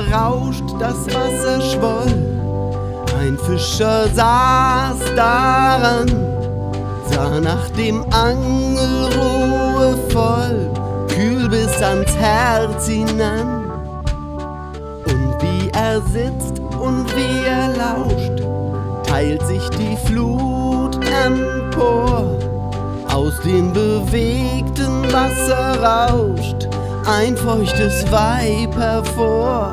rauscht, das Wasser schwoll. Ein Fischer saß daran, sah nach dem Angel ruhevoll, kühl bis ans Herz hinan. Und wie er sitzt und wie er lauscht, teilt sich die Flut empor. Aus dem bewegten Wasser rauscht ein feuchtes Weib hervor.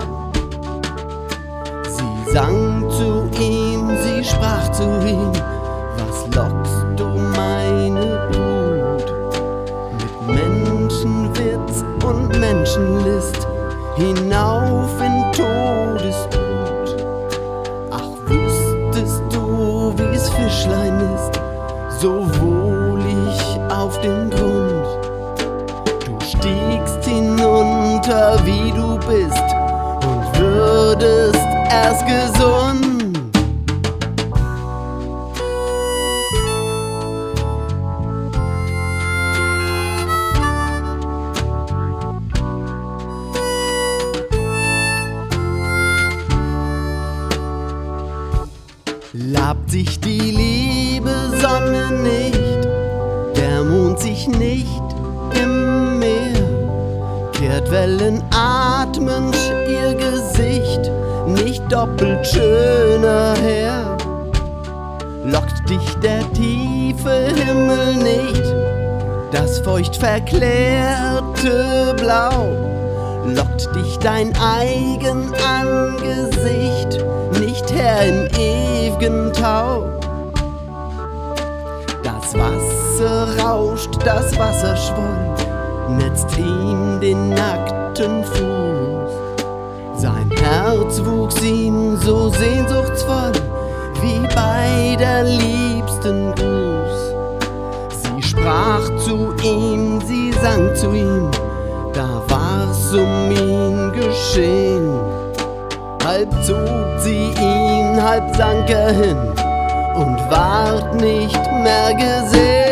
Sie sang zu ihm, sie sprach zu ihm: Was lockst du meine Brut mit Menschenwitz und Menschenlist hinauf in Todesblut? Ach, wüsstest du, wie's Fischlein ist, so wohlig auf dem Grund. Du stiegst hinunter, wie du bist, und würdest erst gesund. Labt sich die liebe Sonne nicht, der Mond sich nicht im Meer, kehrt wellenatmend ihr Gesicht nicht doppelt schöner her. Lockt dich der tiefe Himmel nicht, das feucht verklärte Blau, lockt dich dein eigen Angesicht nicht her in ew'gen Tau. Das Wasser rauscht, das Wasser schwoll, netzt ihm den nackten Fuß. Sein Herz wuchs ihm so sehnsuchtsvoll wie bei der liebsten Gruß. Sie sprach zu ihm, sie sang zu ihm, da war's ihn geschehen. Halb zog sie ihn, halb sank er hin und ward nicht mehr gesehen.